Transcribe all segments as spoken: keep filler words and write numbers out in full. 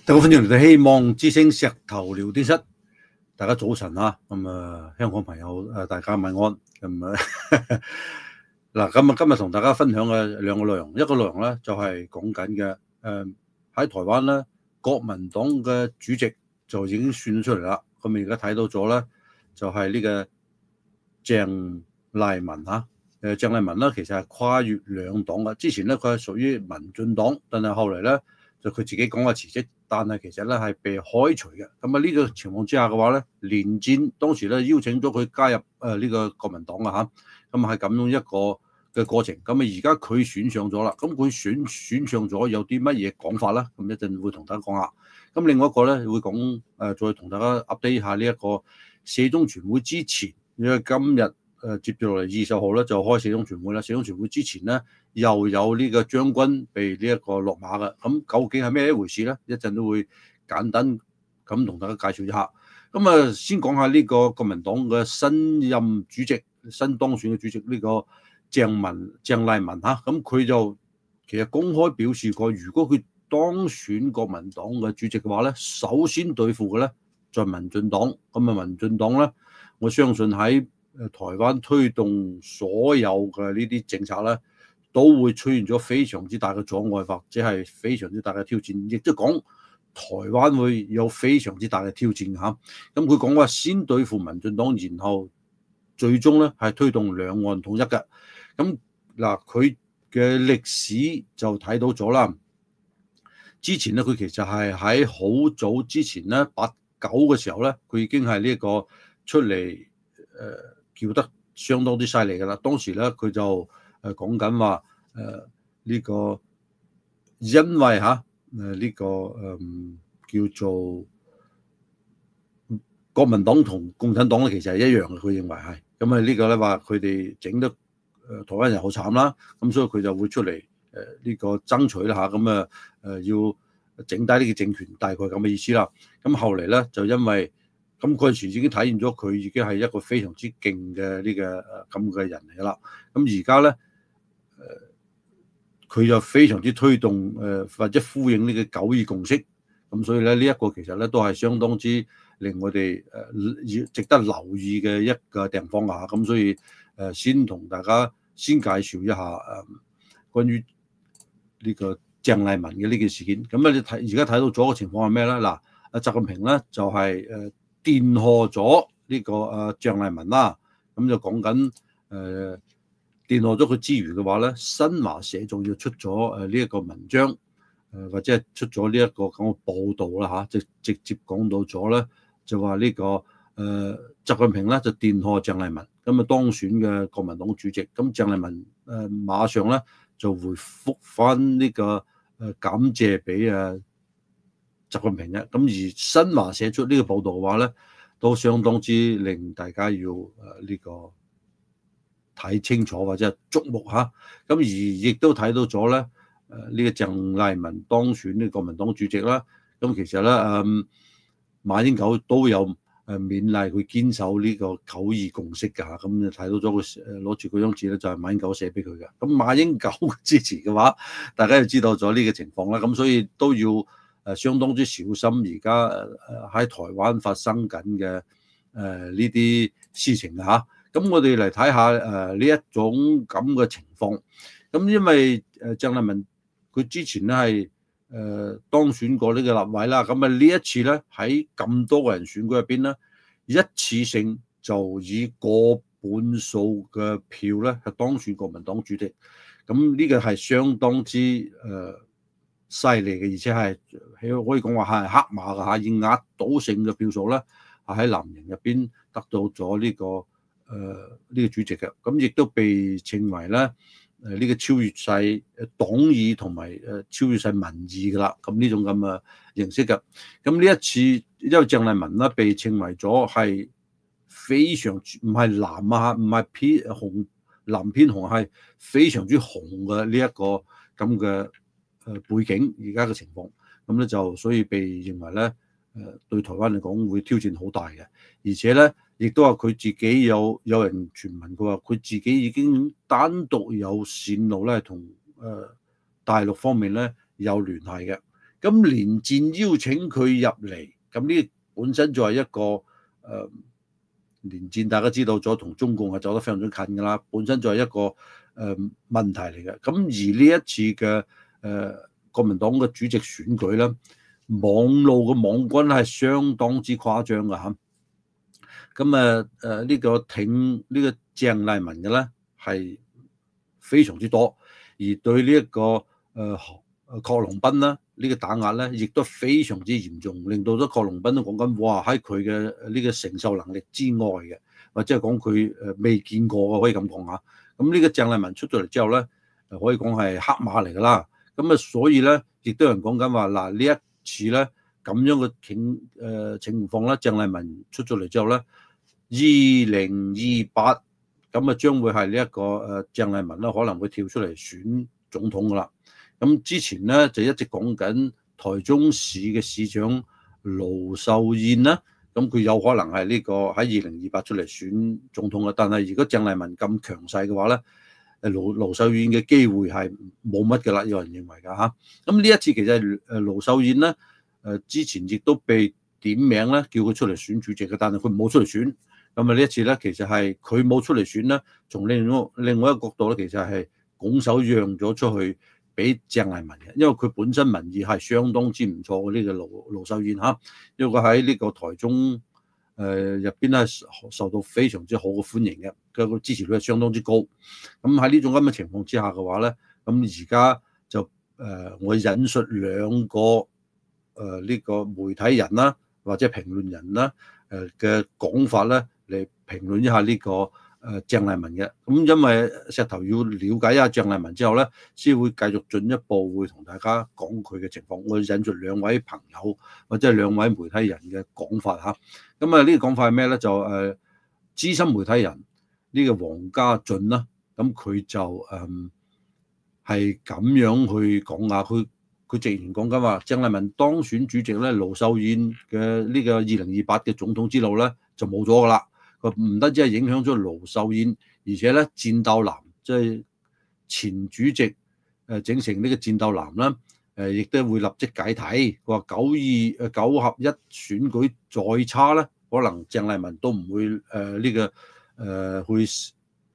大家歡迎嚟到希望之聲石頭聊天室，大家早晨啊！咁啊，香港朋友誒，大家晚安。咁啊，嗱，咁啊，今日同大家分享嘅兩個內容，一個內容咧就係講緊嘅誒喺台灣咧，國民黨嘅主席就已經選咗出嚟啦。咁而家睇到咗咧，就係呢個鄭麗文嚇。誒鄭麗文咧，其實係跨越兩黨嘅。之前咧，佢係屬於民進黨，但係後嚟咧就佢自己講話辭職。但係其實咧係被開除嘅，咁啊呢個情況之下嘅話咧，連戰當時咧邀請咗佢加入誒呢、呃這個國民黨啊嚇，咁係咁樣一個嘅過程。咁啊而家佢選上咗啦，咁佢選選上咗有啲乜嘢講法咧？咁一陣會同大家講下。咁另外一個咧會講誒、呃，再同大家 update 下呢一個四中全會之前，因為今日誒、呃、接住落嚟二十號咧就開四中全會啦。四中全會之前咧，又有呢個將軍被呢一個落馬嘅，咁究竟係咩一回事咧？一陣都會簡單咁同大家介紹一下。咁啊，先講下呢個國民黨嘅新任主席、新當選嘅主席呢個鄭文鄭麗文嚇，咁佢就其實公開表示過，如果佢當選國民黨嘅主席嘅話咧，首先對付嘅咧就係民進黨。咁啊，民進黨咧，我相信喺誒台灣推動所有嘅呢啲政策咧，都會出現咗非常之大嘅阻礙，或者係非常之大嘅挑戰，亦都講台灣會有非常之大嘅挑戰嚇。咁佢講話先對付民進黨，然後最終咧係推動兩岸統一嘅。咁嗱，佢嘅歷史就睇到咗啦。之前咧，佢其實係喺好早之前咧，八九嘅時候咧，佢已經係呢個出嚟誒、呃、叫得相當之犀利㗎啦。當時咧，佢就誒講緊話誒呢個，因為嚇誒呢個誒、呃、叫做國民黨同共產黨咧，其實係一樣嘅。佢認為係咁啊，呢個咧話佢哋整得誒台灣人好慘啦，咁所以佢就會出嚟誒呢個爭取啦嚇，咁啊誒要整低呢個政權，大概咁嘅意思啦。咁後嚟咧就因為咁嗰陣時已經體現咗佢已經係一個非常之勁嘅呢個誒咁嘅人嚟啦。咁而家咧誒佢就非常之推動誒、呃、或者呼應呢個九二共識。咁所以咧呢一個其實咧都係相當之令我哋誒要值得留意嘅一個地方啊。咁所以誒先同大家先介紹一下誒關於呢個鄭麗文嘅呢件事件。咁咧你睇而家睇到咗嘅情況係咩咧？嗱，阿習近平咧就係誒電賀咗呢個誒鄭麗文啦。咁就講緊誒電賀咗佢之餘嘅話咧，新華社仲要出咗誒呢一個文章。誒或者係出咗呢一個咁嘅報導啦嚇，直直接講到咗咧，就話呢、這個誒、呃、習近平咧就電賀鄭麗文，咁啊當選嘅國民黨主席，咁鄭麗文誒、呃、馬上咧就回覆翻呢個誒感謝俾誒習近平嘅，咁而新華社出呢個報導嘅話咧，都相當之令大家要誒呢個睇清楚或者係矚目嚇，咁而亦都睇到咗咧。誒呢個鄭麗文當選呢個國民黨主席啦，咁其實咧誒馬英九都有誒勉勵佢堅守呢個九二共識㗎嚇，咁就睇到咗佢誒攞住嗰張紙咧，就係馬英九寫俾佢嘅。咁馬英九支持嘅話，大家就知道咗呢個情況啦。咁所以都要誒相當之小心而家誒喺台灣發生緊嘅誒呢啲事情嚇。咁我哋嚟睇下誒呢一種咁嘅情況。咁因為誒鄭麗文佢之前咧係誒當選過呢個立委啦，咁啊呢一次咧喺咁多個人選舉入邊咧，一次性就以過半數嘅票咧係當選國民黨主席，咁呢個係相當之誒犀利嘅，而且係可以講話係黑馬嘅嚇，以壓倒性嘅票數咧係喺藍營入邊得到咗呢個誒呢個主席嘅，咁亦都被稱為咧。誒呢個超越晒誒黨意同埋誒超越晒民意㗎啦，咁呢種咁嘅形式嘅。咁呢一次，因為鄭麗文咧被稱為咗係非常唔係藍啊，唔係偏紅藍偏紅，係非常之紅嘅呢一個咁嘅誒背景，而家嘅情況，咁咧就所以被認為咧誒對台灣嚟講會挑戰好大嘅，而且咧。亦都話佢自己有有人傳聞，佢話佢自己已經單獨有線路咧，同誒大陸方面咧有聯繫嘅。 咁連戰邀請佢入嚟，咁呢本身就係一個誒、呃、連戰，大家知道咗同中共係走得非常之近㗎啦，本身就係一個誒、呃、問題嚟嘅。咁而呢一次嘅誒、呃、國民黨嘅主席選舉咧，網路嘅網軍係相當之誇張㗎嚇。咁啊誒呢個挺呢、呢個鄭麗文嘅咧係非常之多，而對呢、呢、一個誒誒郝龍斌啦。呢個打壓咧，亦都非常之嚴重，令到咗郝龍斌都講緊，哇！喺佢嘅呢個承受能力之外嘅，或者係講佢誒未見過嘅，可以咁講嚇。咁呢個鄭麗文出咗嚟之後咧，可以講係黑馬嚟㗎啦。咁啊，所以咧，亦都有人講緊話，嗱呢一次咧咁樣嘅情誒情況咧，鄭麗文出咗嚟之後咧，二零二八咁啊，將會係呢一個誒鄭麗文啦，可能會跳出嚟選總統㗎啦。咁之前咧就一直講緊台中市嘅市長盧秀燕啦，咁佢有可能係呢個喺二零二八出嚟選總統嘅。但係如果鄭麗文咁強勢嘅話咧，誒盧盧秀燕嘅機會係冇乜㗎啦，有人認為㗎嚇。咁呢一次其實誒盧秀燕咧誒之前亦都被點名咧叫佢出嚟選主席嘅，但係佢冇出嚟選。咁啊呢一次咧其實係佢冇出嚟選咧，從另外另外一個角度咧，其實係拱手讓咗出去俾鄭麗文嘅，因為佢本身民意係相當之唔錯嘅呢個盧盧秀燕嚇，因為佢喺呢個台中誒入邊咧受到非常之好嘅歡迎嘅，佢個支持率係相當之高。咁喺呢種咁嘅情況之下嘅話咧，咁而家就誒、呃、我引述兩個誒呢、呃這個媒體人啦，或者評論人啦誒嘅講法咧嚟評論一下呢、這個。誒鄭麗文嘅，咁因為石頭要了解一下鄭麗文之後咧，先會繼續進一步會同大家講佢嘅情況。我引述兩位朋友或者係兩位媒體人嘅講法嚇。咁啊呢個講法係咩咧？就誒資深媒體人呢個黃家俊啦，咁佢就誒係咁樣去講啊。佢佢直言講緊話，鄭麗文當選主席咧，盧秀燕嘅呢個二零二八嘅總統之路咧就冇咗噶啦。佢唔單止係影響咗盧秀燕，而且咧戰鬥藍即係前主席誒整成呢個戰鬥藍啦，誒亦都會立即解體。佢話九二誒九合一選舉再差咧，可能鄭麗文都唔會誒呢、呃這個誒、呃、去誒、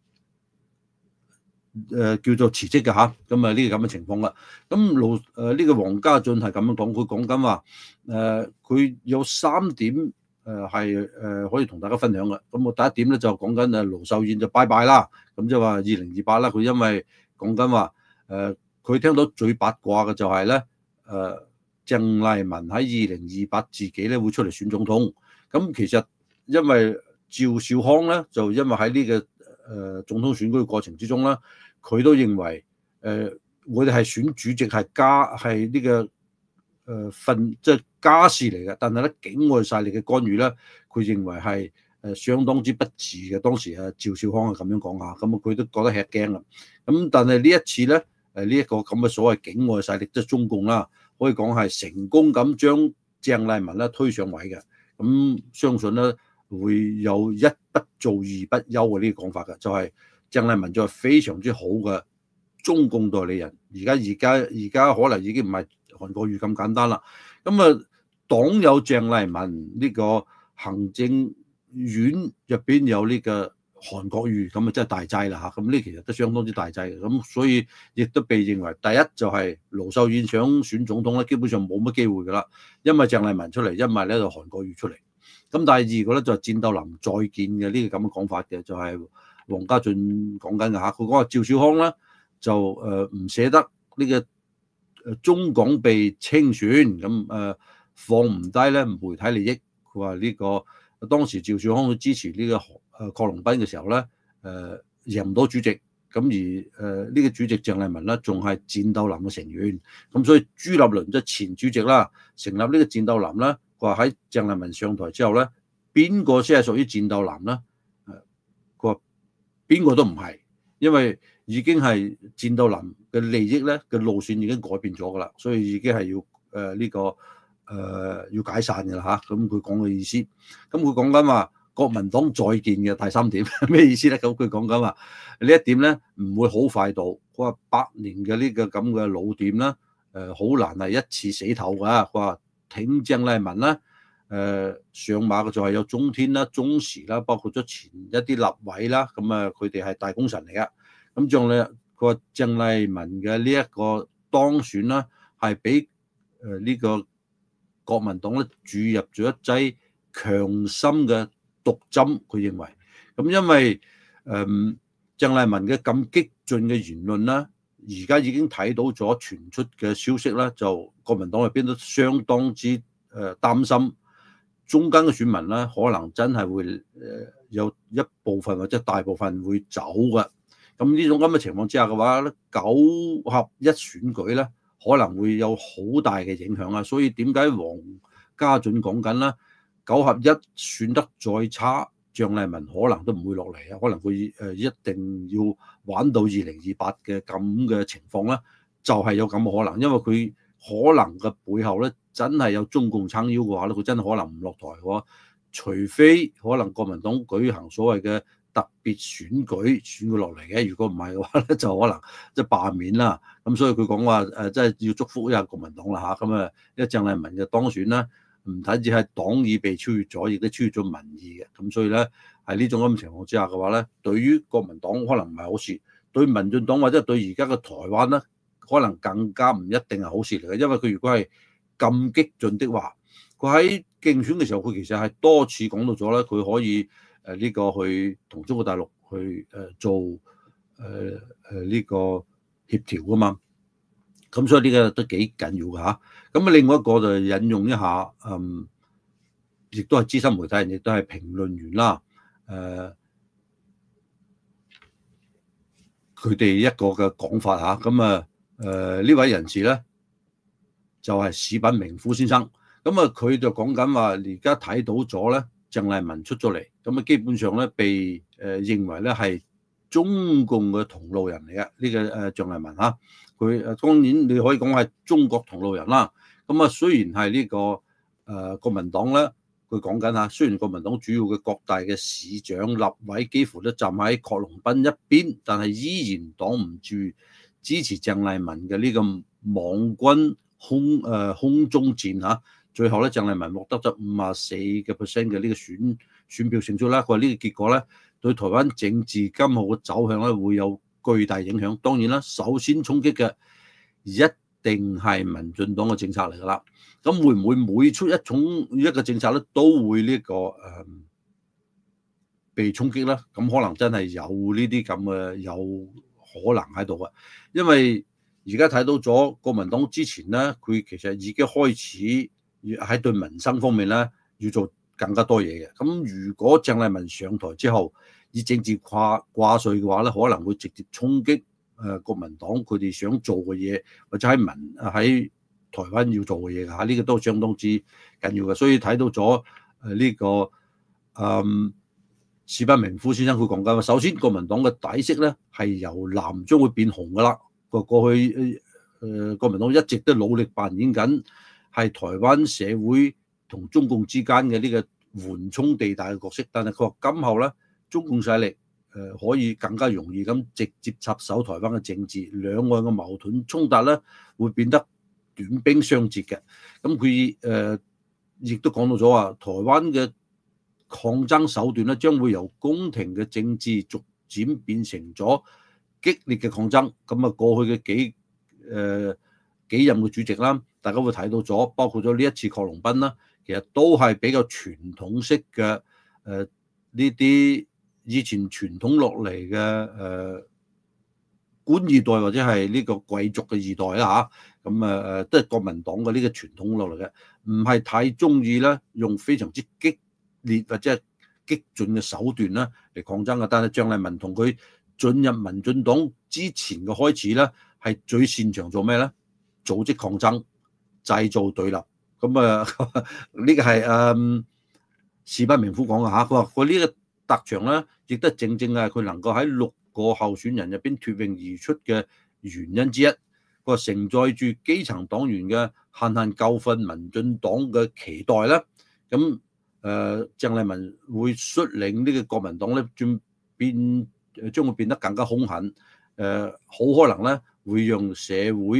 呃、叫做辭職嘅嚇。咁啊呢個咁嘅情況啦。咁盧誒呢個黃家俊係咁樣講，佢講緊話誒佢有三點。誒係誒可以同大家分享嘅。咁我第一點咧就講緊誒盧秀燕就拜拜啦。咁即係話二零二八啦。佢因為講緊話誒，佢聽到最八卦嘅就係咧誒鄭麗文喺二零二八自己咧會出嚟選總統。咁其實因為趙少康咧就因為喺呢個誒總統選舉嘅過程之中咧，佢都認為誒我哋係選主席係加係呢個。誒份即係家事嚟嘅，但係咧境外勢力嘅干預咧，佢認為係誒相當之不智嘅。當時啊趙少康係咁樣講下，咁啊佢都覺得吃驚啦。咁但係呢一次咧，誒呢一個咁嘅所謂境外勢力即係中共啦，可以講係成功咁將鄭麗文咧推上位嘅。咁相信咧會有一不做二不休嘅呢個講法嘅，就係鄭麗文就係非常之好嘅中共代理人。而家而家而家可能已經唔係韓國瑜咁簡單啦，咁啊黨有鄭麗文，呢個行政院入邊有呢個韓國瑜，咁啊真係大劑啦嚇，咁呢其實都相當之大劑嘅，咁所以亦都被認為第一就係盧秀燕想選總統咧，基本上冇乜機會噶啦，因為鄭麗文出嚟，因為咧就韓國瑜出嚟，咁第二個咧就係戰鬥藍再見嘅呢個咁嘅講法嘅，就係黃家俊講緊嘅嚇，佢講話趙少康咧就誒唔捨得呢個。誒中港被清算，咁誒放唔低咧媒體利益。佢話呢個當時趙少康去支持呢個誒郝龍斌嘅時候咧，誒贏唔到主席，咁而誒呢個主席鄭麗文咧仲係戰鬥藍嘅成員，咁所以朱立倫即係前主席啦，成立呢個戰鬥藍咧，佢話喺鄭麗文上台之後咧，邊個先係屬於戰鬥藍咧？佢話邊個都唔係，因為已經係戰鬥藍嘅利益咧嘅路線已經改變咗㗎啦，所以已經係要誒呢、呃這個誒、呃、要解散㗎啦嚇。咁佢講嘅意思，咁佢講緊話國民黨再見嘅第三點咩意思咧？咁佢講緊話呢一點咧唔會好快到，佢話百年嘅呢個咁嘅老店啦， 誒好難係一次死透㗎。佢話挺鄭麗文啦，誒、呃、上馬嘅就係有中天啦、中時啦，包括咗前一啲立委啦，咁啊佢哋係大功臣嚟㗎。咁仲咧，佢話鄭麗文嘅呢一個當選啦，係俾誒呢個國民黨咧注入咗一劑強心嘅毒針，佢認為。咁因為誒、呃、鄭麗文嘅咁激進嘅言論啦，而家已經睇到咗傳出嘅消息啦，就國民黨入邊都相當之誒擔心，中間嘅選民啦，可能真係會誒有一部分或者大部分會走嘅。咁呢種咁嘅情況之下嘅話咧，九合一選舉咧可能會有好大嘅影響啊！所以點解黃家俊講緊啦？九合一選得再差，鄭麗文可能都唔會落嚟啊！可能佢誒一定要玩到二零二八嘅咁嘅情況啦，就係有咁嘅可能，因為佢可能嘅背後咧真係有中共撐腰嘅話咧，佢真係可能唔落台嘅話，除非可能國民黨舉行所謂嘅特別選舉選佢落嚟嘅，如果唔係嘅話咧，就可能即係罷免啦。咁所以佢講話誒，即係要祝福一下國民黨啦嚇。咁啊，因為鄭麗文嘅當選啦，唔單止係黨意被超越咗，亦都超越咗民意嘅。咁所以咧，喺呢種咁嘅情況之下嘅話咧，對於國民黨可能唔係好事，對民進黨或者對而家嘅台灣咧，可能更加唔一定係好事嚟嘅。因為佢如果係咁激進的話，佢喺競選嘅時候，佢其實係多次講到咗咧，佢可以。誒呢個去同中國大陸去誒做誒誒呢個協調噶嘛，咁所以呢個都幾緊要㗎嚇。咁啊，另外一個就引用一下，嗯，亦都係資深媒體人，亦都係評論員啦。誒，佢哋一個嘅講法嚇，咁啊誒呢位人士咧就係史品明夫先生。咁啊，佢就講緊話，而家睇到咗咧。鄭麗文出咗嚟，咁啊基本上咧被誒認為咧係中共嘅同路人嚟嘅，呢個誒鄭麗文嚇，佢誒當然你可以講係中國同路人啦。咁啊雖然係呢個誒國民黨咧，佢講緊嚇，雖然國民黨主要嘅各大嘅市長立委幾乎都站喺郝龍斌一邊，但係依然擋唔住支持鄭麗文嘅呢個網軍空誒空中戰嚇。最後咧，鄭麗文獲得咗五十四個 percent 嘅呢個選選票勝出啦。佢話呢個結果咧，對台灣政治今後嘅走向咧會有巨大影響。當然啦，首先衝擊嘅一定係民進黨嘅政策嚟㗎啦。咁會唔會每出一種一個政策咧都會呢、這個誒、嗯、被衝擊咧？咁可能真係有呢啲咁嘅有可能喺度嘅，因為而家睇到咗國民黨之前咧，佢其實已經開始。喺對民生方面咧，要做更加多嘢嘅。咁如果鄭麗文上台之後，以政治掛掛帥嘅話咧，可能會直接衝擊誒國民黨佢哋想做嘅嘢，或者喺民喺台灣要做嘅嘢嚇。呢個都相當之緊要嘅。所以睇到咗誒呢個誒史品明夫先生佢講緊，首先國民黨嘅底色咧係由藍將會變紅噶啦。個過去誒國民黨一直都努力扮演緊。係台灣社會同中共之間嘅呢個緩衝地帶嘅角色，但係佢話今後咧，中共勢力誒可以更加容易咁直接插手台灣嘅政治，兩岸嘅矛盾衝突咧會變得短兵相接嘅。咁佢誒亦都講到咗話，台灣嘅抗爭手段咧將會由宮廷嘅政治逐漸變成咗激烈嘅抗爭。咁啊，過去嘅幾誒、呃、幾任嘅主席啦。大家會睇到咗，包括咗呢一次郝龍斌啦，其實都係比較傳統式嘅誒呢啲以前傳統落嚟嘅誒官二代或者係呢個貴族嘅二代啦嚇，咁啊誒都係國民黨嘅呢個傳統落嚟嘅，唔係太中意咧用非常之激烈或者係激進嘅手段啦嚟抗爭嘅。但係鄭麗文同佢進入民進黨之前嘅開始咧，係最擅長做咩咧？組織抗爭。製造對立，咁啊呢個係誒史品明夫講嘅嚇，佢話佢呢個特長咧，亦都正正係佢能夠喺六個候選人入邊脫穎而出嘅原因之一。佢話承載住基層黨員嘅恨恨教訓民進黨嘅期待咧，咁誒鄭麗文會率領呢個國民黨咧轉變將會變得更加兇狠，誒好可能咧會讓社會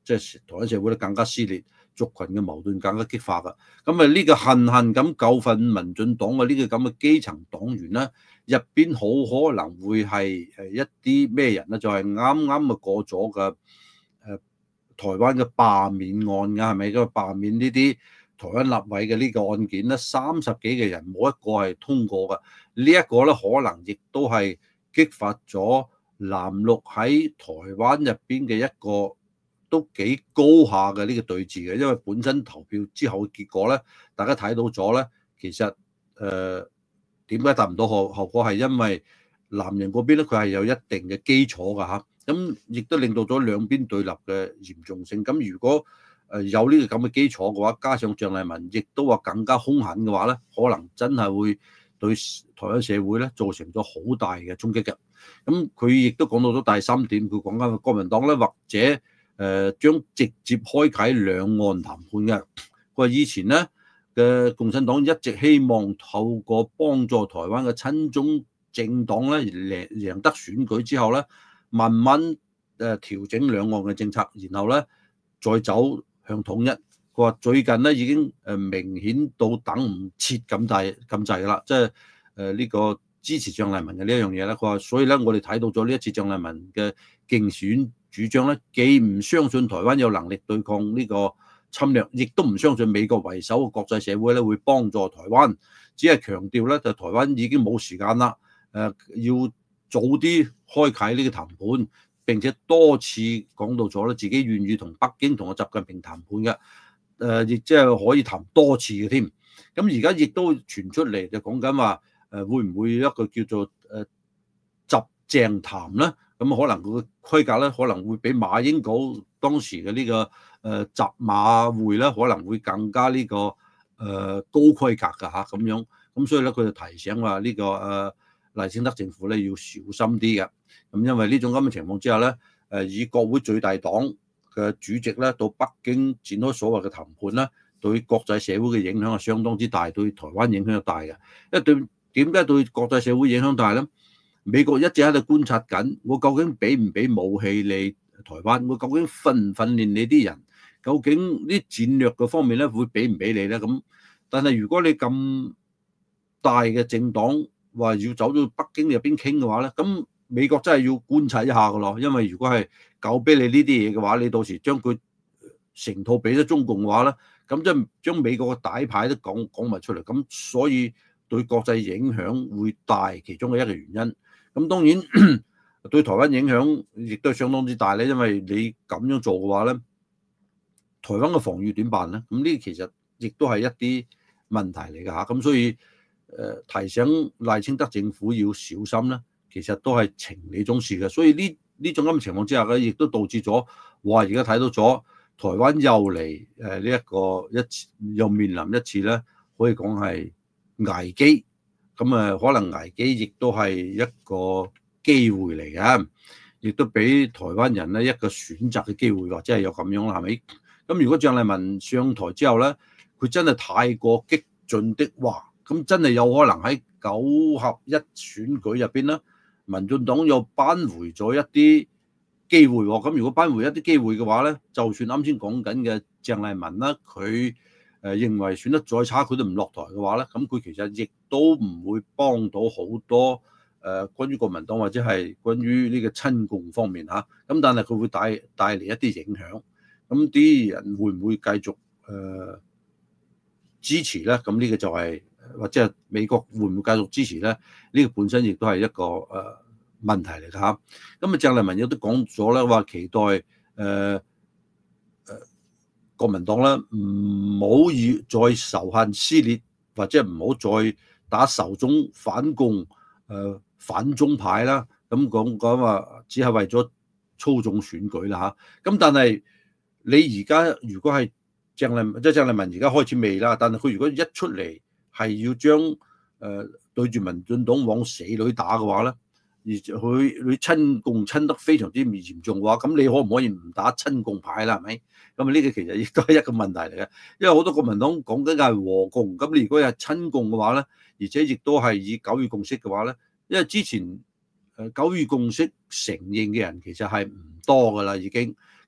即係台灣社會咧更加撕裂，族群嘅矛盾更加激化㗎。咁啊呢個恨恨咁教訓民進黨嘅呢個咁嘅基層黨員咧，入邊好可能會係誒一啲咩人咧？就係啱啱啊過咗嘅誒台灣嘅罷免案㗎，係咪？咁罷免呢啲台灣立委嘅呢個案件咧，三十幾個人冇一個係通過嘅。呢一個咧可能亦都係激發咗藍綠喺台灣入邊嘅一個都幾高下嘅呢個對峙嘅，因為本身投票之後嘅結果咧，大家睇到咗咧，其實誒點解達唔到後後果係因為藍營嗰邊咧，佢係有一定嘅基礎㗎嚇，咁亦都令到咗兩邊對立嘅嚴重性。咁如果誒有呢個咁嘅基礎嘅話，加上鄭麗文亦都話更加兇狠嘅話咧，可能真係會對台灣社會咧造成咗好大嘅衝擊嘅。咁佢亦都講到咗第三點，佢講緊國民黨咧或者誒、呃、將直接開啟兩岸談判嘅。佢話以前咧嘅共產黨一直希望透過幫助台灣嘅親中政黨咧贏贏得選舉之後咧，慢慢誒調整兩岸嘅政策，然後咧再走向統一。佢話最近咧已經誒明顯到等唔切咁滯咁滯啦，即係誒呢個支持鄭麗文嘅呢一樣嘢咧。佢話所以咧我哋睇到咗呢一次鄭麗文嘅競選主張咧，既唔相信台灣有能力對抗呢個侵略，亦都唔相信美國為首嘅國際社會咧會幫助台灣，只係強調咧就台灣已經冇時間啦，誒要早啲開啓呢個談判，並且多次講到咗咧自己願意同北京同個習近平談判嘅。誒，亦即係可以談多次嘅添。咁而家亦都傳出嚟，就講緊話誒，會唔會一個叫做誒習鄭談咧？咁可能佢嘅規格咧，可能會比馬英九當時嘅呢個誒習馬會咧，可能會更加呢個誒高規格㗎嚇咁樣。咁所以咧，佢就提醒話呢個誒賴清德政府咧要小心啲嘅。咁因為呢種咁嘅情況之下咧，誒以國會最大黨嘅主席咧到北京展開所謂嘅談判咧，對國際社會嘅影響係相當之大，對台灣影響又大嘅。因為對點解對國際社會影響大咧？美國一直喺度觀察緊，我究竟俾唔俾武器你台灣？我究竟訓唔訓練你啲人？究竟啲戰略嘅方面咧會俾唔俾你咧？咁但係如果你咁大嘅政黨話要走到北京入邊傾嘅話咧，咁美國真係要觀察一下噶咯。因為如果係夠俾你呢啲嘢嘅話，你到時將佢成套俾咗中共嘅話咧，咁即係將美國嘅底牌都講講埋出嚟，咁所以對國際影響會大，其中嘅一個原因。咁當然對台灣影響亦都係相當之大咧，因為你咁樣做嘅話咧，台灣嘅防禦點辦咧？咁呢其實亦都係一啲問題嚟㗎嚇。咁所以誒、呃、提醒賴清德政府要小心咧，其實都係情理中事嘅。所以呢呢種咁嘅情況之下咧，亦都導致咗話而家睇到咗台灣又嚟誒呢一個一次又面臨一次咧，可以講係危機。咁啊，可能危機亦都係一個機會嚟嘅，亦都俾台灣人咧一個選擇嘅機會，或者係有咁樣啦，係咪？咁如果鄭麗文上台之後咧，佢真係太過激進的話，咁真係有可能喺九合一選舉入邊咧，民進黨又扳回咗一啲機會喎。咁如果扳回一啲機會嘅話咧，就算啱先講緊嘅鄭麗文啦，佢誒認為選得再差佢都唔落台嘅話咧，咁佢其實亦都唔會幫到好多誒關於國民黨或者係關於呢個親共方面嚇。咁但係佢會帶帶嚟一啲影響。咁啲人會唔會繼續誒、呃、支持咧？咁呢個就係、是、或者係美國會唔會繼續支持咧？呢、這個本身亦都係一個誒、呃、問題嚟㗎嚇。咁啊，鄭麗文亦都講咗咧，話期待誒。呃國民黨咧唔好以再仇恨撕裂，或者唔好再打仇中反共、誒、呃、反中牌啦。咁講講話只係為咗操縱選舉啦嚇。咁但係你而家如果係鄭麗，即係鄭麗文而家開始未啦。但係佢如果一出嚟係要將誒、呃、對住民進黨往死裏打嘅話咧，而佢佢親共親得非常之嚴重嘅話，咁你可唔可以唔打親共牌啦？係咪？咁呢個其實亦都係一個問題嚟嘅，因為好多國民黨講緊嘅係和共，咁你如果係親共嘅話咧，而且亦都係以九二共識嘅話咧，因為之前誒九二共識承認嘅人其實係唔多噶啦已經，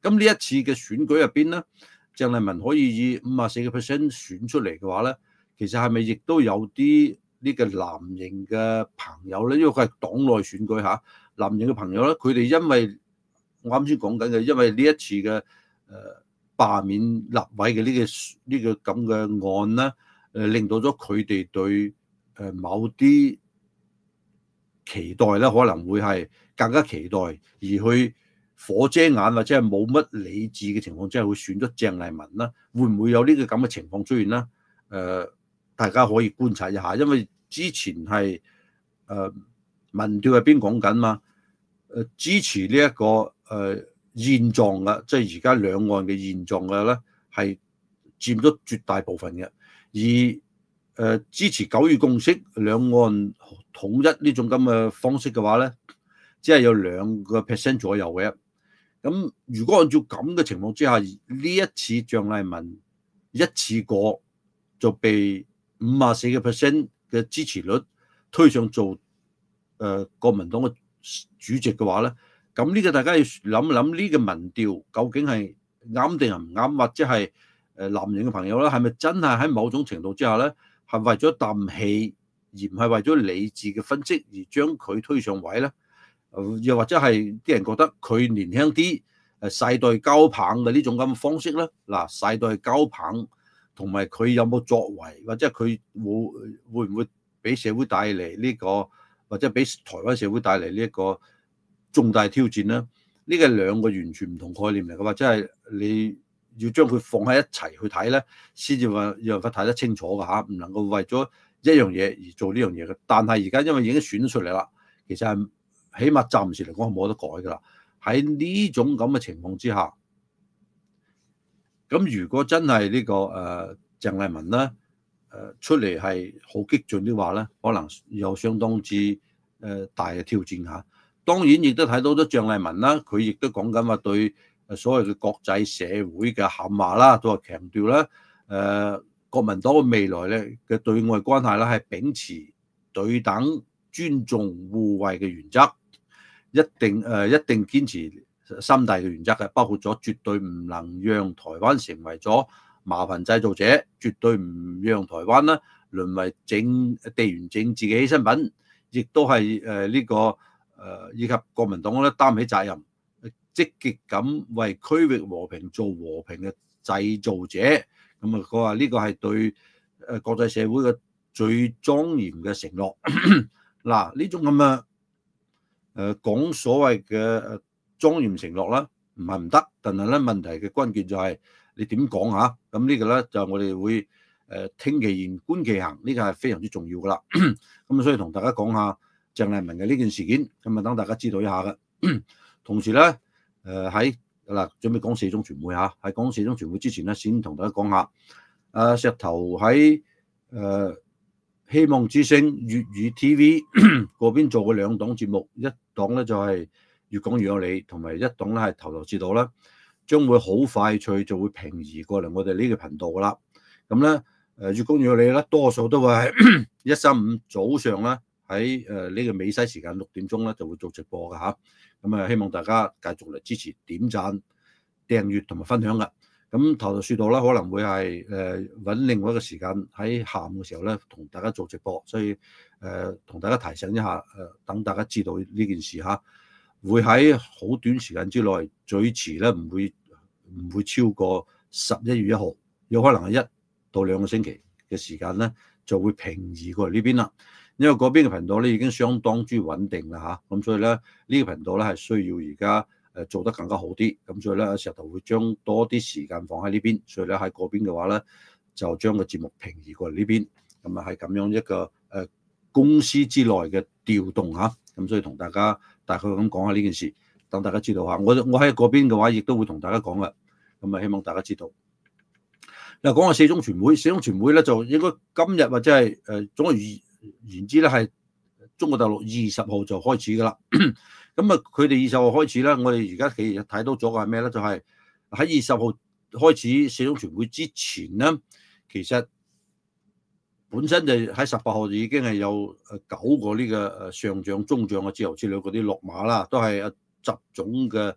咁呢一次嘅選舉入邊咧，鄭麗文可以以五十四個 percent 選出嚟嘅話咧，其實係咪亦都有啲呢個藍營嘅朋友咧？因為佢係黨內選舉嚇，藍營嘅朋友咧，佢哋因為我啱先講緊嘅，因為呢一次嘅誒罷免立委嘅呢個呢個咁嘅案咧，誒令到咗佢哋對誒某啲期待咧，可能會係更加期待，而去火遮眼或者係冇乜理智嘅情況之下，會選咗鄭麗文啦。會唔會有呢個咁嘅情況出現咧？誒、呃，大家可以觀察一下，因為之前係誒、呃、民調入邊講緊嘛，誒支持呢、這、一個誒、呃、現狀嘅，即係而家兩岸嘅現狀嘅咧，係佔咗絕大部分嘅，而誒、呃、支持九二共識、兩岸統一呢種咁嘅方式嘅話咧，只係有兩個 percent 左右嘅。咁如果按照咁嘅情況之下，呢一次鄭麗文一次過就被五十四個 percent 嘅支持率推上做誒、呃、國民黨嘅主席嘅話咧，咁呢個大家要諗一諗呢個民調究竟係啱定係唔啱，或者係誒藍營嘅朋友咧，係咪真係喺某種程度之下咧，係為咗啖氣而唔係為咗理智嘅分析而將佢推上位咧？又或者係啲人覺得佢年輕啲，誒世代交棒嘅呢種咁嘅方式咧，嗱世代交棒同埋佢有冇作為，或者佢會會唔會俾社會帶嚟呢個，或者俾台灣社會帶嚟呢一個重大挑戰咧？呢個係兩個完全唔同概念嚟嘅，或者係你要將佢放喺一齊去睇咧，先至話有辦法睇得清楚嘅嚇，唔能夠為咗一樣嘢而做呢樣嘢嘅。但係而家因為已經選咗出嚟啦，其實係。起碼暫時嚟講係冇得改㗎啦。喺呢種咁嘅情況之下，咁如果真係呢、這個誒、呃、鄭麗文咧誒、呃、出嚟係好激進的話咧，可能有相當之誒、呃、大嘅挑戰嚇。當然亦都睇到咗鄭麗文啦，佢亦都講緊話對所謂嘅國際社會嘅喊話啦，都係強調咧誒、呃、國民黨嘅未來咧嘅對外關係咧係秉持對等、尊重、互惠嘅原則。一定誒、呃，一定堅持三大嘅原則嘅，包括咗絕對唔能讓台灣成為咗麻煩製造者，絕對唔讓台灣咧淪為政地緣政治嘅犧牲品，亦都係誒呢個誒、呃、以及國民黨咧擔起責任，積極咁為區域和平做和平嘅製造者。咁啊，佢話呢個係對誒國際社會嘅最莊嚴嘅承諾。嗱，呢種咁嘅。誒講所謂嘅誒莊嚴承諾啦，唔係唔得，但係咧問題嘅關鍵就係你點講嚇？咁呢個咧就我哋會誒聽其言觀其行，呢個係非常之重要噶啦。咁所以同大家講下鄭麗文嘅呢件事件，咁啊等大家知道一下嘅。同時咧誒喺嗱準備講四中全會嚇，喺講四中全會之前咧，先同大家講下誒石頭喺誒。希望之聲粵語 T V 嗰邊做嘅兩檔節目，一檔咧就係越講越有理，同埋一檔咧係頭頭是道啦，將會好快脆就會平移過嚟我哋呢個頻道噶啦。咁咧誒越講越有理咧，多數都會喺一三五早上咧喺誒呢個美西時間六點鐘咧就會做直播噶嚇。咁啊希望大家繼續嚟支持、點讚、訂閱同埋分享噶。咁頭頭是道啦，可能會係誒揾另外一個時間喺下午嘅時候咧，同大家做直播，所以誒同、呃、大家提醒一下，誒、呃、等大家知道呢件事嚇，會喺好短時間之內，最遲咧唔會唔會超過十一月一號，有可能係一到兩個星期嘅時間咧，就會平移過嚟呢邊啦。因為嗰邊嘅頻道咧已經相當之穩定啦嚇，咁所以咧呢、呢個頻道咧係需要而家。誒做得更加好啲，咁所以咧石頭會將多啲時間放喺呢邊，所以咧喺嗰邊嘅話咧就將個節目平移過嚟呢邊，咁啊係咁樣一個誒公司之內嘅調動嚇，咁所以同大家大概咁講下呢件事，等大家知道嚇。我我喺嗰邊嘅話，亦都會同大家講嘅，咁啊希望大家知道。嗱，講下四中全會，四中全會咧就應該今日或者係誒總而言之咧係中國大陸二十號就開始噶啦。咁啊，佢哋二十號開始咧，我哋而家其實睇到咗嘅係咩咧？就係喺二十號開始四中全會之前咧，其實本身就喺十八號已經係有誒九個呢個誒上將、中將啊之後之類嗰啲落馬啦，都係阿習總嘅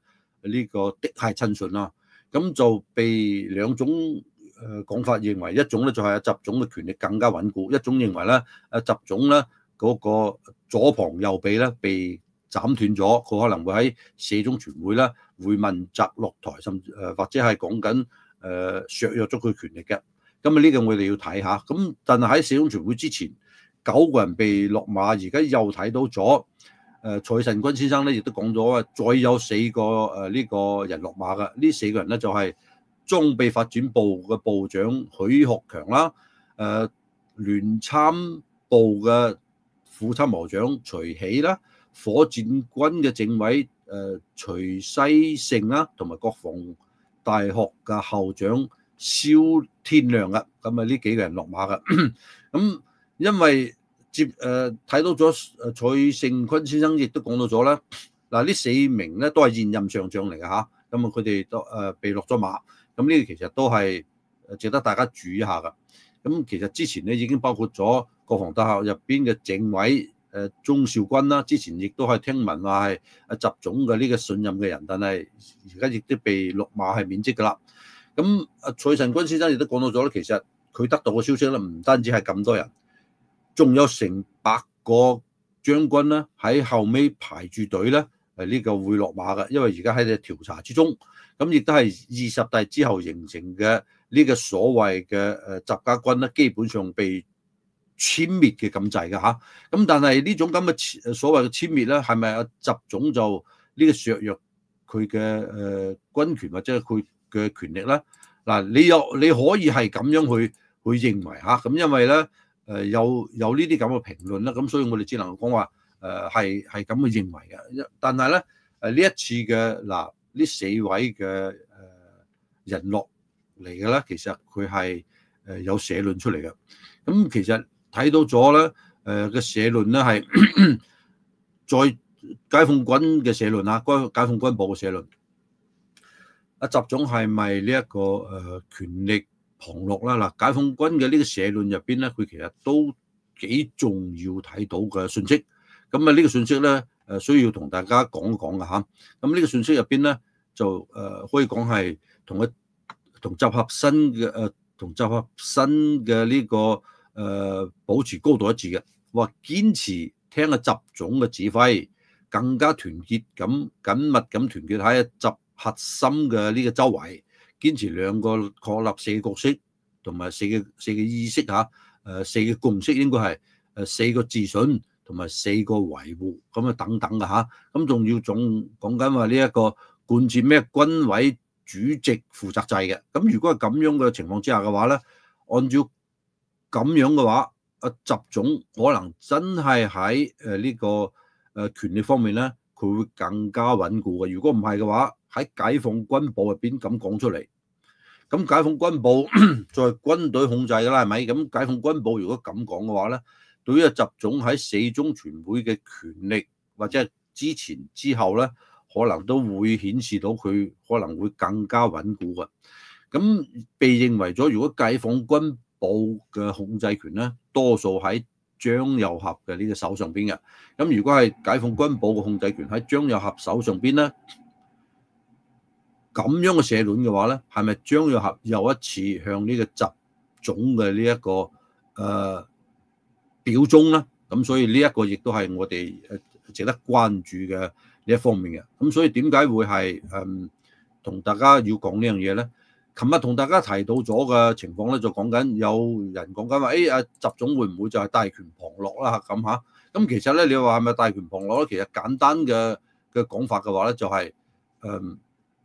呢個的係親信啦。咁就被兩種誒講法認為，一種咧就係阿習總嘅權力更加穩固，一種認為咧阿習總咧嗰個左膀右臂咧被斬斷咗，佢可能會喺四中全會咧會問責落台，甚至誒或者係講緊誒削弱咗佢權力嘅。咁啊呢個我哋要睇下。咁但係喺四中全會之前，九個人被落馬，而家又睇到咗。誒蔡慎君先生咧亦都講咗啊，再有四個誒呢個人落馬嘅。呢四個人咧就係裝備發展部嘅部長許學強啦，誒聯參部嘅副參謀長徐喜啦，火箭軍嘅政委誒徐西盛啦，同埋國防大學嘅校長蕭天亮嘅。咁啊呢幾個人落馬嘅。咁因為接誒睇到咗誒蔡盛坤先生亦都講到咗啦。嗱呢四名咧都係現任上將嚟嘅嚇，咁啊佢哋都誒被落咗馬，咁呢個其實都係值得大家注意一下噶。咁其實之前咧已經包括咗國防大學入邊嘅政委誒鍾兆軍啦，之前亦都係聽聞話係阿習總嘅呢個信任嘅人，但係而家亦都被落馬係免職噶啦。咁阿蔡慎君先生亦都講到咗咧，其實佢得到嘅消息咧唔單止係咁多人。仲有成百個將軍咧喺後尾排住隊咧，誒呢個會落馬嘅，因為而家喺度調查之中。咁亦都係二十大之後形成嘅呢個所謂嘅誒習家軍咧，基本上被殲滅嘅咁滯嘅嚇。咁但係呢種咁嘅所謂嘅殲滅咧，係咪阿習總就呢個削弱佢嘅誒軍權或者係佢嘅權力咧？嗱，你有你可以係咁樣去去認為嚇，咁因為咧。誒有有呢啲咁嘅評論啦，咁所以我哋只能講話誒係係咁去認為嘅。但係咧誒呢一次嘅嗱呢四位嘅誒人落嚟嘅咧，其實佢係誒有社論出嚟嘅。咁其實睇到咗咧誒嘅社論咧係在解放軍嘅社論啊，該解放軍部嘅社論。阿習總係咪呢一個誒權力旁落啦？嗱，解放軍嘅呢個社論入邊咧，佢其實都幾重要睇到嘅信息。咁啊，呢個信息咧，誒需要同大家講一講嘅嚇。咁呢個信息入邊咧，就誒可以講係同一同習合新嘅誒同習合新嘅呢個誒保持高度一致嘅，話堅持聽阿習總嘅指揮，更加團結咁緊密咁團結喺習核心嘅呢個周圍。堅持兩個確立四個角色同埋四個四個意識嚇，誒四個共識應該係誒四個自信同埋四個維護咁啊等等嘅嚇，咁仲要仲講緊話呢一個貫徹咩軍委主席負責制嘅。咁如果係咁樣嘅情況之下嘅話咧，按照咁樣嘅話，阿習總可能真係喺誒呢個誒權力方面咧，佢會更加穩固嘅。如果唔係嘅話，喺解放軍部入邊咁講出嚟。咁解放軍部在軍隊控制㗎啦，係咪？咁解放軍部如果咁講嘅話咧，對於阿習總喺四中全會嘅權力或者係之前之後咧，可能都會顯示到佢可能會更加穩固嘅。咁被認為咗，如果解放軍部嘅控制權咧，多數喺張又俠嘅呢個手上邊嘅。咁如果係解放軍部嘅控制權喺張又俠手上邊咧，咁樣嘅社論嘅話咧，係咪張又俠又一次向呢個習總嘅呢一個誒、呃、表忠咧？咁所以呢一個亦都係我哋誒值得關注嘅呢一方面嘅。咁所以點解會係誒同大家要講呢樣嘢咧？琴日同大家提到咗嘅情況咧，就講緊有人講緊話，誒阿習總會唔會就係大權旁落啦？咁嚇，咁其實咧，你話係咪大權旁落咧？其實簡單嘅嘅講法嘅話咧，就係、是、誒。呃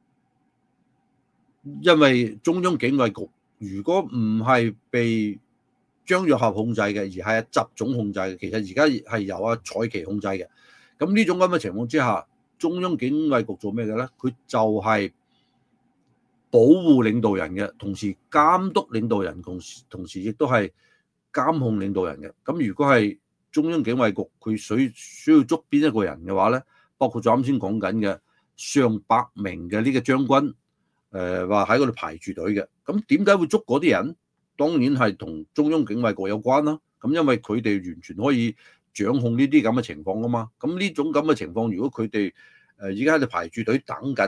因為中央警衛局如果唔係被張又俠控制嘅，而係阿習總控制嘅，其實而家係由阿蔡奇控制嘅。咁呢種咁嘅情況之下，中央警衛局做咩嘅咧？佢就係保護領導人嘅，同時監督領導人，同時同時亦都係監控領導人嘅。咁如果係中央警衛局佢需需要捉邊一個人嘅話咧，包括咗啱先講緊嘅上百名嘅呢個將軍。誒話喺嗰度排住隊嘅，咁點解會捉嗰啲人？當然係同中央警衛局有關啦。咁因為佢哋完全可以掌控呢啲咁嘅情況啊嘛。咁呢種咁嘅情況，如果佢哋誒而家喺度排住隊等緊嘅，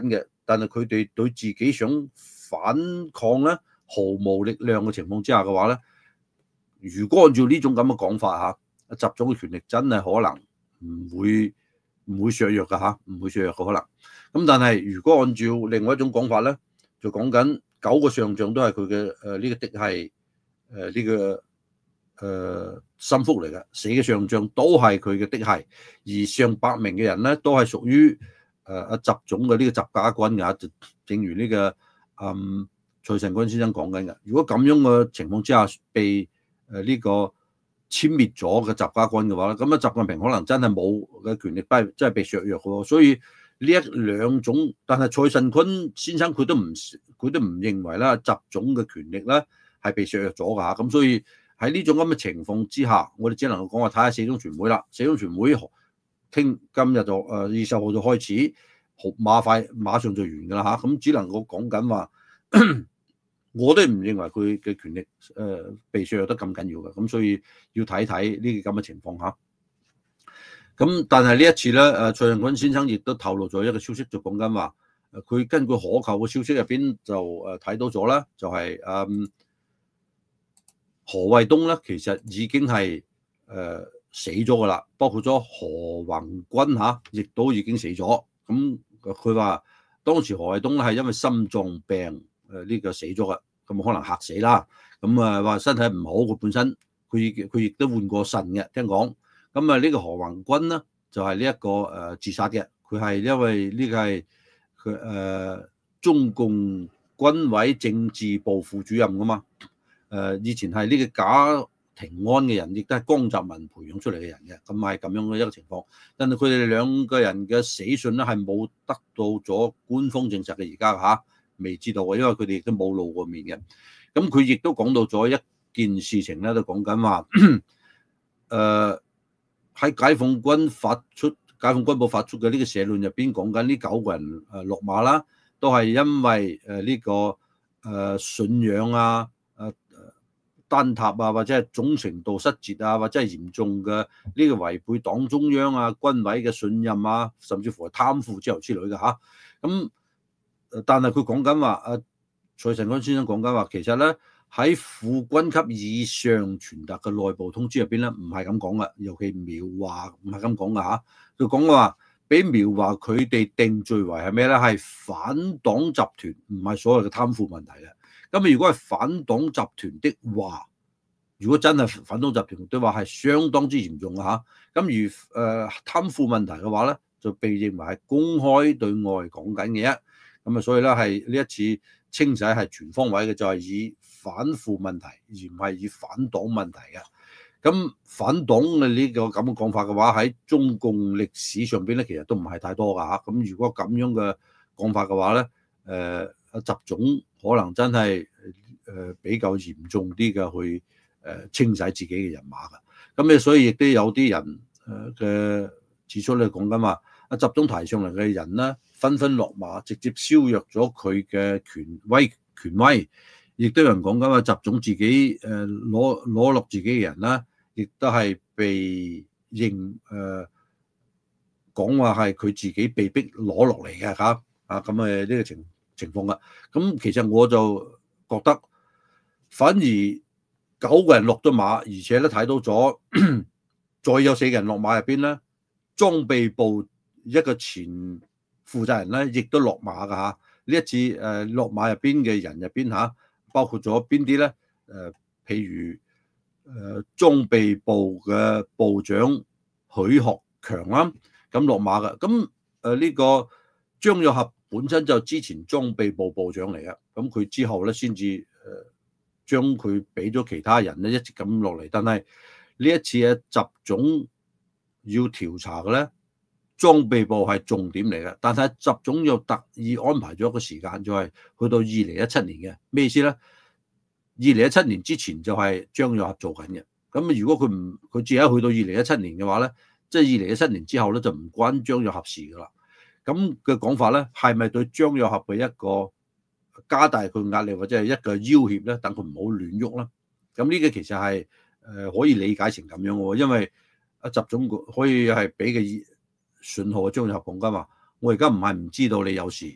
但係佢哋對自己想反抗咧毫無力量嘅情況之下嘅話咧，如果按照呢種咁嘅講法嚇，習總嘅權力真係可能唔會唔會削弱嘅嚇，唔會削弱嘅可能。咁但係如果按照另外一種講法咧，就講緊九個上將都係佢嘅誒呢個嫡系誒呢個誒心腹嚟嘅，死嘅上將都係佢嘅嫡系，而上百名嘅人咧都係屬於誒阿習總嘅呢個習家軍㗎。就正如呢、這個嗯蔡尚君先生講緊嘅，如果咁樣嘅情況之下被誒呢個殲滅咗嘅習家軍嘅話咧，咁啊習近平可能真係冇嘅權力，不係真係被削弱嘅。所以呢一兩種，但係蔡尚君先生佢都唔佢都唔認為啦，習總嘅權力咧係被削弱咗㗎嚇。咁所以喺呢種咁嘅情況之下，我哋只能夠講話睇下四中全會啦。四中全會聽今日就誒二十號就開始，好馬快馬上就完㗎啦嚇。咁只能夠講緊話。我都唔認為佢嘅權力誒、呃、被削弱得咁緊要嘅，咁所以要睇睇呢個咁嘅情況下。咁但係呢一次咧，誒蔡尚君先生亦都透露咗一個消息，就講緊話，誒佢根據可靠嘅消息入邊就誒睇到咗啦，就係、是、誒、嗯、何衛東咧，其實已經係誒、呃、死咗㗎啦，包括咗何宏軍嚇，亦都已經死咗。咁佢話當時何衛東咧係因為心臟病。誒呢個死咗嘅，咁可能嚇死啦。咁啊話身體唔好，佢本身佢亦佢亦都換過腎嘅，聽講。咁啊呢個何宏軍咧就係呢一個誒自殺嘅，佢係因為呢個係佢誒中共軍委政治部副主任噶嘛。誒、呃、以前係呢個賈廷安嘅人，亦都係江澤民培養出嚟嘅人嘅，咁係咁樣嘅一個情況。但係佢哋兩個人嘅死訊咧係冇得到咗官方證實嘅，而家嚇。未知道嘅，因為佢哋亦都冇露過面嘅。咁佢亦都講到咗一件事情咧，都講緊話，誒、呃、喺解放軍發出解放軍部發出嘅呢個社論入邊講緊呢九個人誒落馬啦，都係因為誒呢、這個誒、呃、信仰啊、誒坍塌啊，或者係總程度失節啊，或者係嚴重嘅呢個違背黨中央啊、軍委嘅信任啊，甚至乎係貪腐之後之類嘅嚇。咁但係佢講緊話，阿蔡尚君先生講緊話，其實咧喺副軍級以上傳達嘅內部通知入邊咧，唔係咁講嘅，尤其苗華唔係咁講嘅嚇。佢講話俾苗華佢哋定罪為係咩咧？係反黨集團，唔係所謂嘅貪腐問題嘅。咁如果係反黨集團的話，如果真係反黨集團的話，係相當之嚴重嘅嚇。咁如誒貪腐問題嘅話咧，就被認為係公開對外講緊嘅啫。咁啊，所以咧係呢一次清洗係全方位嘅，就係、是、以反腐問題，而唔係以反黨問題嘅。咁反黨嘅呢個咁嘅講法嘅話，喺中共歷史上邊咧，其實都唔係太多㗎嚇。咁如果咁樣嘅講法嘅話咧，誒阿習總可能真係誒比較嚴重啲嘅去誒清洗自己嘅人馬㗎。咁咧，所以亦都有啲人誒嘅指出咧，講緊話阿習總提上嚟嘅人咧，紛紛落馬，直接削弱咗佢嘅權威權威。亦都有人講緊話，習總自己誒攞攞落自己嘅人啦，亦都係被認誒講話係佢自己被逼攞落嚟嘅嚇啊，咁誒呢個情情況啦。咁其實我就覺得，反而九個人落咗馬，而且咧睇到咗，再有四個人落馬入邊咧，裝備部一個前負責人咧，亦都落馬㗎嚇。呢一次誒落馬入邊嘅人入邊嚇，包括咗邊啲咧？誒、呃，譬如誒、呃、裝備部嘅部長許學強啦，咁落馬㗎。咁誒呢個張又俠本身就之前裝備部部長嚟嘅，咁佢之後咧先至誒將佢俾咗其他人咧一直咁落嚟。但係呢一次嘅習總要調查嘅咧，裝備部係重點嚟嘅，但係習總又特意安排咗一個時間，就係去到二零一七年嘅。咩意思咧？二零一七年之前就係張又俠做緊嘅。咁如果佢唔佢只係去到二零一七年嘅話咧，即係二零一七年之後咧就唔關張又俠事噶啦。咁嘅講法咧，係咪對張又俠嘅一個加大佢壓力或者係一個要挾咧，等佢唔好亂喐啦？咁呢個其實係誒可以理解成咁樣嘅，因為阿習總可以係俾嘅信號啊，張又俠講緊話，我而家唔係唔知道你有事，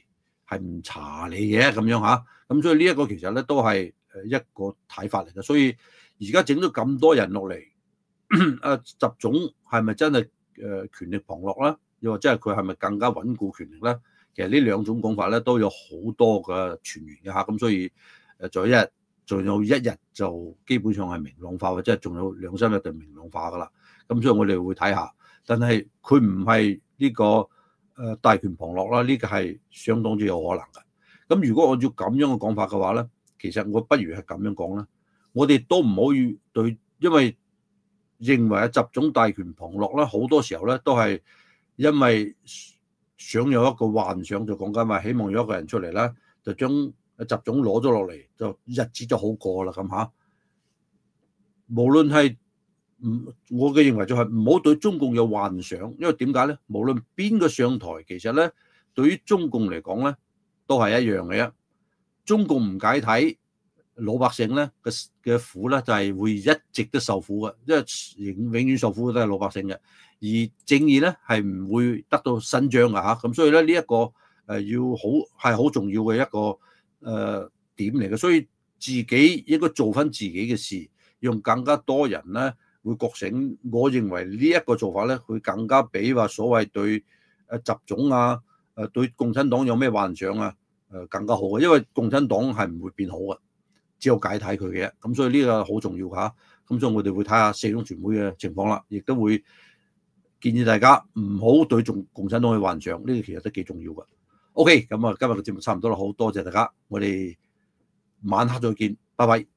係唔查你嘅咁樣嚇。咁所以呢一個其實咧都係誒一個睇法嚟嘅。所以而家整咗咁多人落嚟，啊習總係咪真係誒權力旁落啦？又或者係佢係咪更加穩固權力咧？其實呢兩種講法咧都有好多嘅傳言嘅嚇。咁所以誒仲有一日，仲有一日就基本上係明朗化，或者係仲有兩三日就明朗化噶啦。咁所以我哋會睇下，但係佢唔係呢個誒大權旁落啦，呢個係相當之有可能嘅。咁如果按照咁樣嘅講法嘅話咧，其實我不如係咁樣講啦，我哋都唔可以對，因為認為啊習總大權旁落啦，好多時候咧都係因為想有一個幻想，就講緊話希望有一個人出嚟啦，就將習總攞咗落嚟，就日子就好過啦咁嚇。無論係唔，我嘅認為就係唔好對中共有幻想，因為點解咧？無論邊個上台，其實咧對於中共嚟講咧都係一樣嘅啫。中共唔解體，老百姓咧嘅嘅苦咧就係會一直都受苦嘅，因為永永遠受苦嘅都係老百姓嘅。而正義咧係唔會得到伸張嘅嚇。咁所以咧呢一個誒要好係好重要嘅一個誒、呃、點嚟嘅。所以自己應該做翻自己嘅事，讓更加多人咧會覺醒。我認為呢一個做法咧，會更加比話所謂對誒習總啊、誒對共產黨有咩幻想啊誒更加好嘅，因為共產黨係唔會變好嘅，只有解體佢嘅。咁所以呢個好重要嚇。咁所以我哋會睇下四中全會嘅情況啦，亦都會建議大家唔好對共共產黨去幻想，呢個其實都幾重要嘅。OK，咁啊今日嘅節目差唔多啦，好多謝大家，我哋晚黑再見，拜拜。